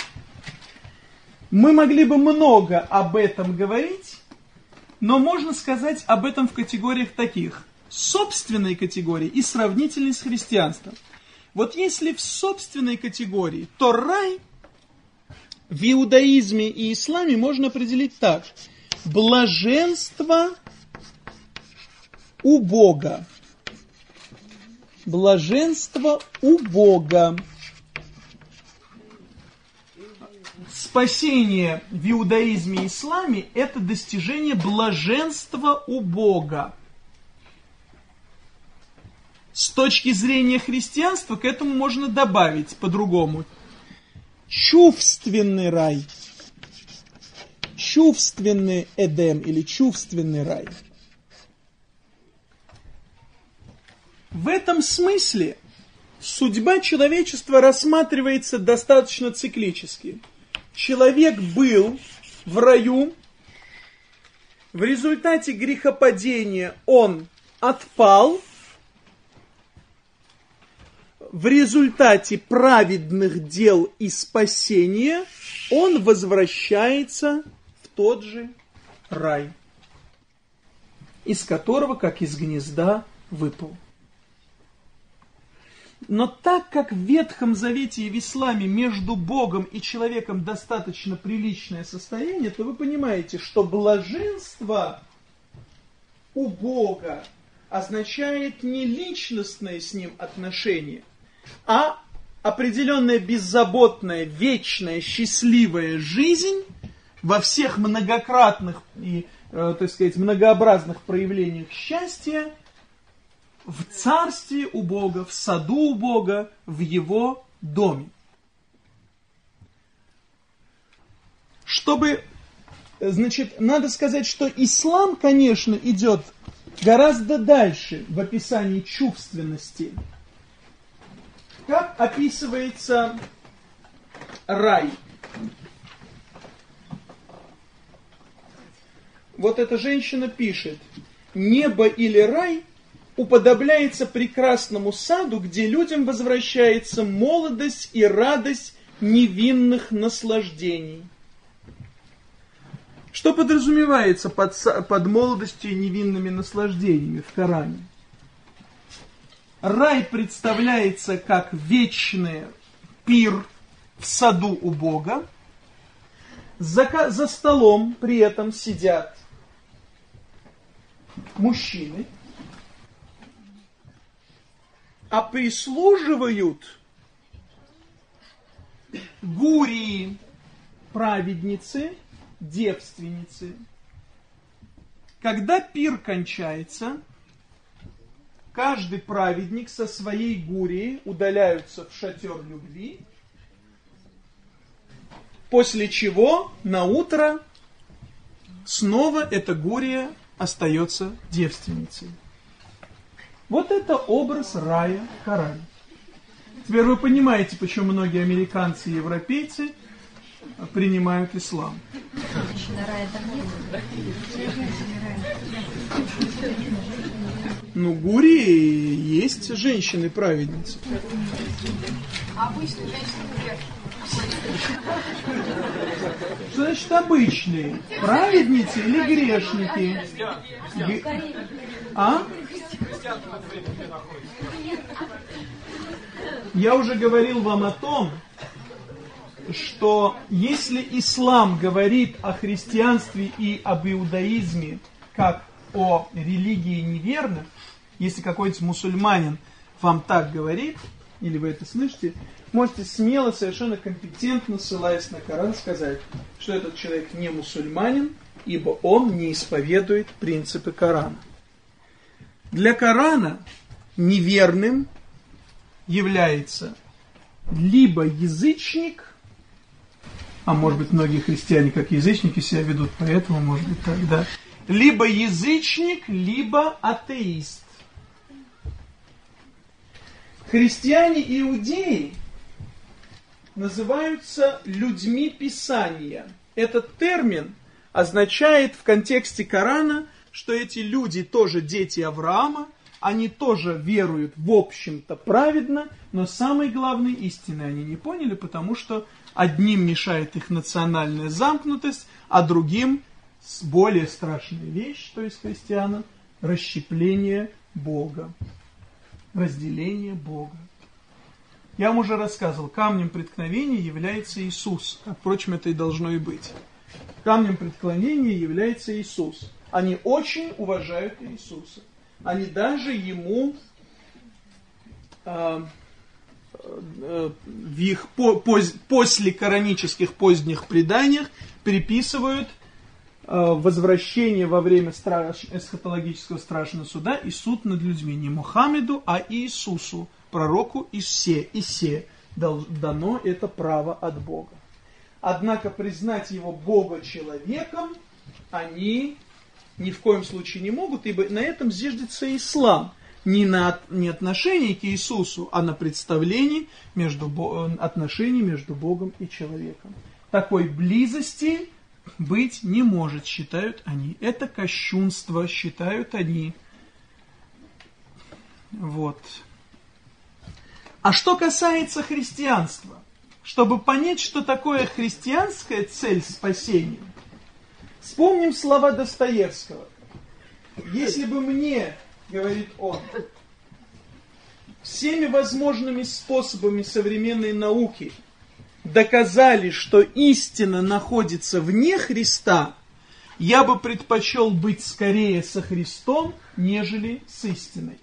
Мы могли бы много об этом говорить, но можно сказать об этом в категориях таких. Собственной категории и сравнительной с христианством. Вот если в собственной категории, то рай в иудаизме и исламе можно определить так. Блаженство у Бога. Блаженство у Бога. Спасение в иудаизме и исламе – это достижение блаженства у Бога. С точки зрения христианства к этому можно добавить по-другому. Чувственный рай. Чувственный Эдем или чувственный рай. В этом смысле судьба человечества рассматривается достаточно циклически. Человек был в раю, в результате грехопадения он отпал, в результате праведных дел и спасения он возвращается в тот же рай, из которого, как из гнезда, выпал. Но так как в Ветхом Завете и в Исламе между Богом и человеком достаточно приличное состояние, то вы понимаете, что блаженство у Бога означает не личностное с Ним отношение, а определенная беззаботная, вечная, счастливая жизнь во всех многократных и, так сказать, многообразных проявлениях счастья в царстве у Бога, в саду у Бога, в Его доме. Значит, надо сказать, что ислам, конечно, идет гораздо дальше в описании чувственности. Как описывается рай? Вот эта женщина пишет: «Небо или рай уподобляется прекрасному саду, где людям возвращается молодость и радость невинных наслаждений». Что подразумевается под молодостью и невинными наслаждениями в Коране? Рай представляется как вечный пир в саду у Бога. За столом при этом сидят мужчины, а прислуживают гурии, праведницы, девственницы. Когда пир кончается, каждый праведник со своей гурией удаляются в шатер любви, после чего на утро снова эта гурия остается девственницей. Вот это образ рая в Коране. Теперь вы понимаете, почему многие американцы и европейцы принимают ислам. Ну, гурии есть женщины-праведницы. Обычные женщины Что значит обычные? Праведницы или грешники? А? Я уже говорил вам о том, что если ислам говорит о христианстве и об иудаизме как о религии неверных, если какой-нибудь мусульманин вам так говорит, или вы это слышите, можете смело, совершенно компетентно, ссылаясь на Коран, сказать, что этот человек не мусульманин, ибо он не исповедует принципы Корана. Для Корана неверным является либо язычник, а может быть многие христиане как язычники себя ведут, поэтому может быть так, да, либо язычник, либо атеист. Христиане и иудеи называются людьми Писания. Этот термин означает в контексте Корана, что эти люди тоже дети Авраама, они тоже веруют, в общем-то, праведно, но самой главной истины они не поняли, потому что одним мешает их национальная замкнутость, а другим более страшная вещь, то есть христианам, расщепление Бога, разделение Бога. Я вам уже рассказывал, камнем преткновения является Иисус. Впрочем, это и должно и быть. Камнем преткновения является Иисус. Они очень уважают Иисуса. Они даже Ему в их после коранических поздних преданиях приписывают возвращение во время эсхатологического страшного суда и суд над людьми. Не Мухаммеду, а Иисусу, пророку Исе дано это право от Бога. Однако признать его Бога человеком они ни в коем случае не могут, ибо на этом зиждется ислам. Не отношение к Иисусу, а на представлении отношений между Богом и человеком. Такой близости быть не может, считают они. Это кощунство, считают они. Вот. А что касается христианства, чтобы понять, что такое христианская цель спасения, вспомним слова Достоевского. Если бы мне, говорит он, всеми возможными способами современной науки доказали, что истина находится вне Христа, я бы предпочел быть скорее со Христом, нежели с истиной.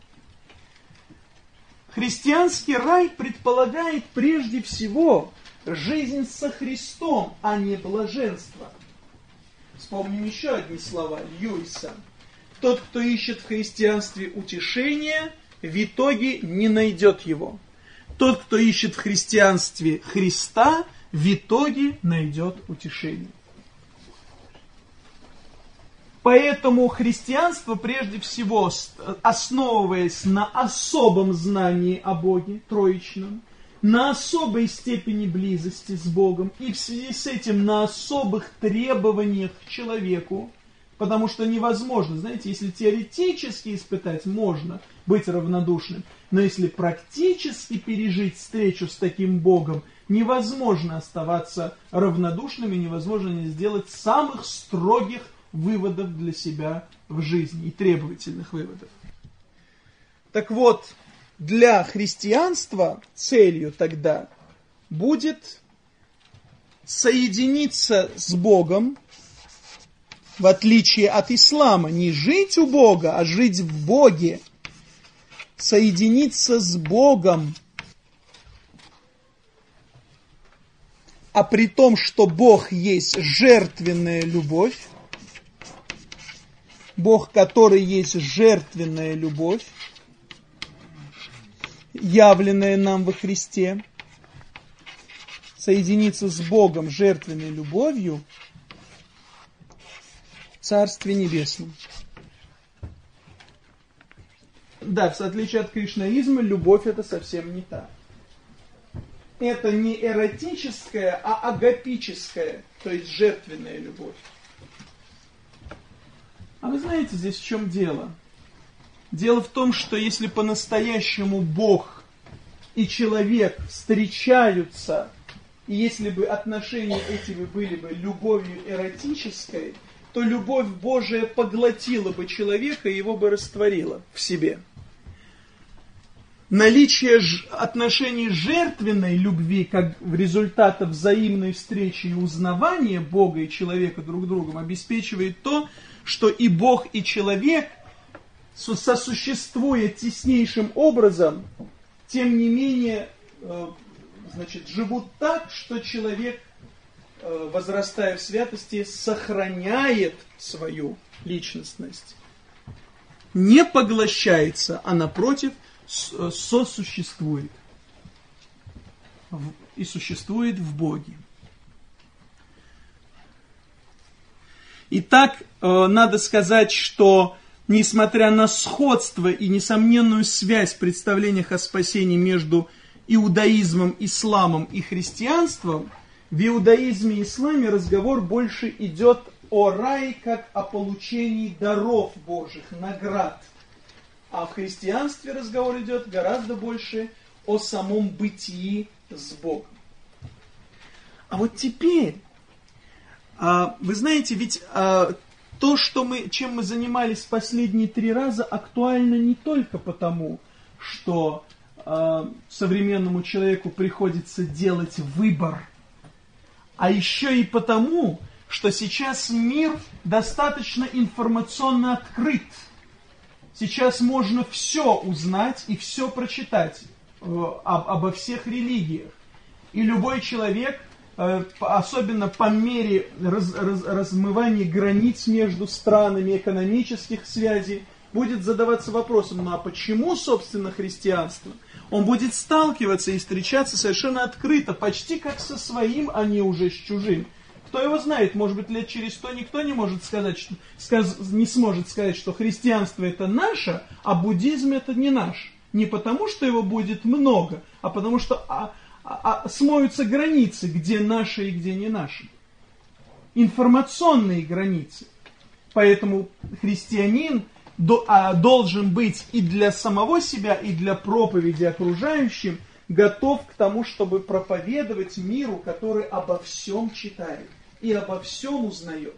Христианский рай предполагает прежде всего жизнь со Христом, а не блаженство. Вспомним еще одни слова Льюиса. Тот, кто ищет в христианстве утешения, в итоге не найдет его. Тот, кто ищет в христианстве Христа, в итоге найдет утешение. Поэтому христианство, прежде всего, основываясь на особом знании о Боге, троичном, на особой степени близости с Богом и в связи с этим на особых требованиях к человеку, потому что невозможно, знаете, если теоретически испытать, можно быть равнодушным, но если практически пережить встречу с таким Богом, невозможно оставаться равнодушным и невозможно не сделать самых строгих выводов для себя в жизни и требовательных выводов. Так вот, для христианства целью тогда будет соединиться с Богом, в отличие от ислама, не жить у Бога, а жить в Боге, соединиться с Богом, а при том, что Бог есть жертвенная любовь, Бог, который есть жертвенная любовь, явленная нам во Христе, соединиться с Богом жертвенной любовью в Царстве Небесном. Да, в отличие от кришнаизма, любовь это совсем не та. Это не эротическая, а агапическая, то есть жертвенная любовь. А вы знаете, здесь в чем дело? Дело в том, что если по-настоящему Бог и человек встречаются, и если бы отношения эти были бы любовью эротической, то любовь Божия поглотила бы человека и его бы растворила в себе. Наличие отношений жертвенной любви, как результата взаимной встречи и узнавания Бога и человека друг другом, обеспечивает то, что и Бог, и человек, сосуществуя теснейшим образом, тем не менее, живут так, что человек, возрастая в святости, сохраняет свою личностность. Не поглощается, а напротив, сосуществует. И существует в Боге. Итак, надо сказать, что несмотря на сходство и несомненную связь в представлениях о спасении между иудаизмом, исламом и христианством, в иудаизме и исламе разговор больше идет о рае как о получении даров Божьих, наград. А в христианстве разговор идет гораздо больше о самом бытии с Богом. А вот теперь, вы знаете, ведь то, чем мы занимались последние 3 раза, актуально не только потому, что современному человеку приходится делать выбор, а еще и потому, что сейчас мир достаточно информационно открыт. Сейчас можно все узнать и все прочитать обо всех религиях. И любой человек, особенно по мере размывания границ между странами, экономических связей, будет задаваться вопросом, ну а почему, собственно, христианство? Он будет сталкиваться и встречаться совершенно открыто, почти как со своим, а не уже с чужим. Кто его знает, может быть, лет через 100 никто не может сказать, не сможет сказать, что христианство это наше, а буддизм это не наш. Не потому, что его будет много, а потому что смоются границы, где наши и где не наши. Информационные границы. Поэтому христианин должен быть и для самого себя, и для проповеди окружающим готов к тому, чтобы проповедовать миру, который обо всем читает и обо всем узнает.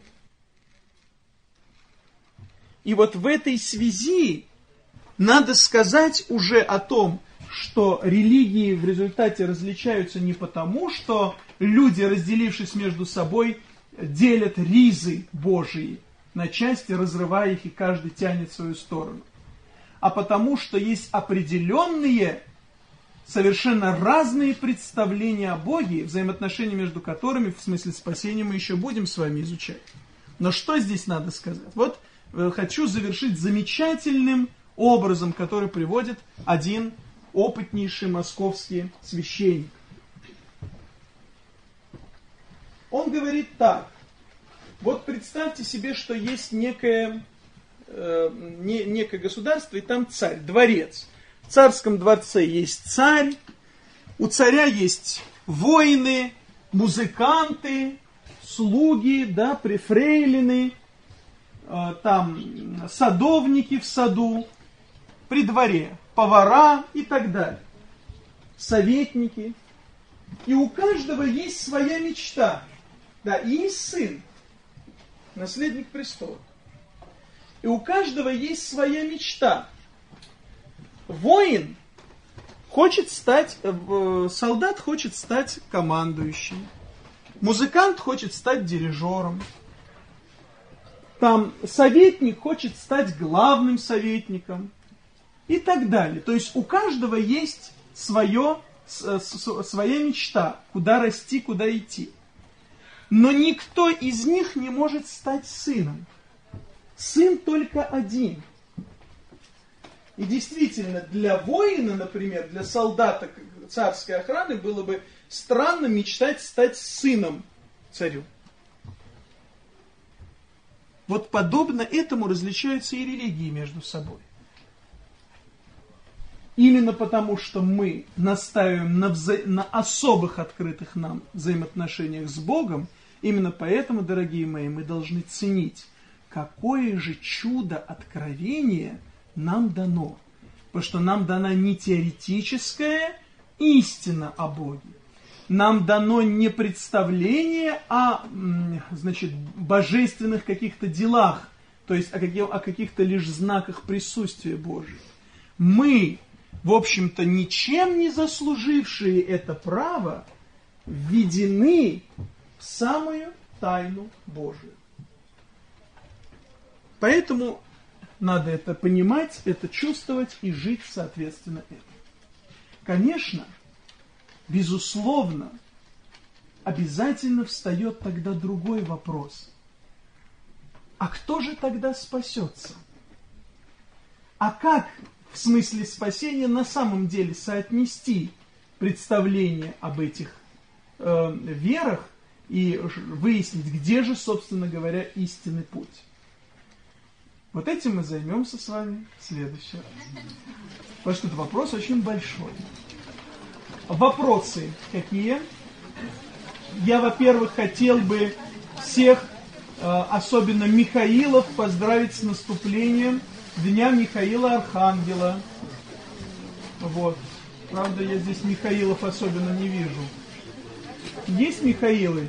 И вот в этой связи надо сказать уже о том, что религии в результате различаются не потому, что люди, разделившись между собой, делят ризы Божии на части, разрывая их, и каждый тянет в свою сторону. А потому, что есть определенные, совершенно разные представления о Боге, взаимоотношения между которыми, в смысле спасения, мы еще будем с вами изучать. Но что здесь надо сказать? Вот хочу завершить замечательным образом, который приводит один опытнейший московский священник. Он говорит так. Вот представьте себе, что есть некое государство, и там царь, дворец. В царском дворце есть царь, у царя есть воины, музыканты, слуги, да, префрейлины, там садовники в саду, при дворе, повара и так далее, советники. И у каждого есть своя мечта, да, и есть сын, наследник престола. И у каждого есть своя мечта. Воин хочет стать, солдат хочет стать командующим, музыкант хочет стать дирижером, там советник хочет стать главным советником и так далее. То есть у каждого есть своя мечта, куда расти, куда идти. Но никто из них не может стать сыном. Сын только один. И действительно, для воина, например, для солдата царской охраны было бы странно мечтать стать сыном царю. Вот подобно этому различаются и религии между собой. Именно потому, что мы настаиваем на особых открытых нам взаимоотношениях с Богом, именно поэтому, дорогие мои, мы должны ценить, какое же чудо откровения нам дано. Потому что нам дана не теоретическая истина о Боге. Нам дано не представление о, божественных каких-то делах, то есть о каких-то лишь знаках присутствия Божия. Мы, в общем-то, ничем не заслужившие это право, введены в самую тайну Божию. Поэтому надо это понимать, это чувствовать и жить соответственно этому. Конечно, безусловно, обязательно встает тогда другой вопрос. А кто же тогда спасется? А как, в смысле спасения, на самом деле соотнести представление об этих верах и выяснить, где же, собственно говоря, истинный путь? Вот этим мы займемся с вами в следующий раз. Потому что этот вопрос очень большой. Вопросы какие? Я, во-первых, хотел бы всех, особенно Михаилов, поздравить с наступлением Дня Михаила Архангела. Вот. Правда, я здесь Михаилов особенно не вижу. Есть Михаилы?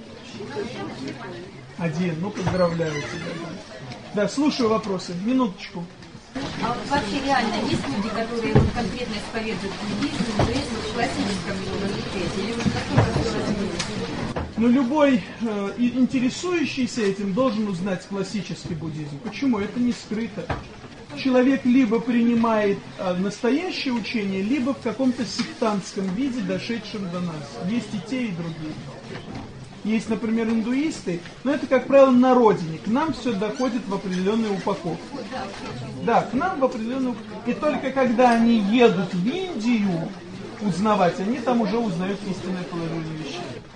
Один. Ну, поздравляю тебя. Да, слушаю вопросы. Минуточку. А вообще реально есть люди, которые вот конкретно исповедуют буддизм, индуизм в классическом менталитете? Или уже такое? Ну, любой интересующийся этим должен узнать классический буддизм. Почему? Это не скрыто. Человек либо принимает настоящее учение, либо в каком-то сектантском виде, дошедшем до нас. Есть и те, и другие. Есть, например, индуисты, но это, как правило, на родине. К нам все доходит в определенную упаковку. Да, к нам в определенную упаковку. И только когда они едут в Индию узнавать, они там уже узнают истинное положение вещей.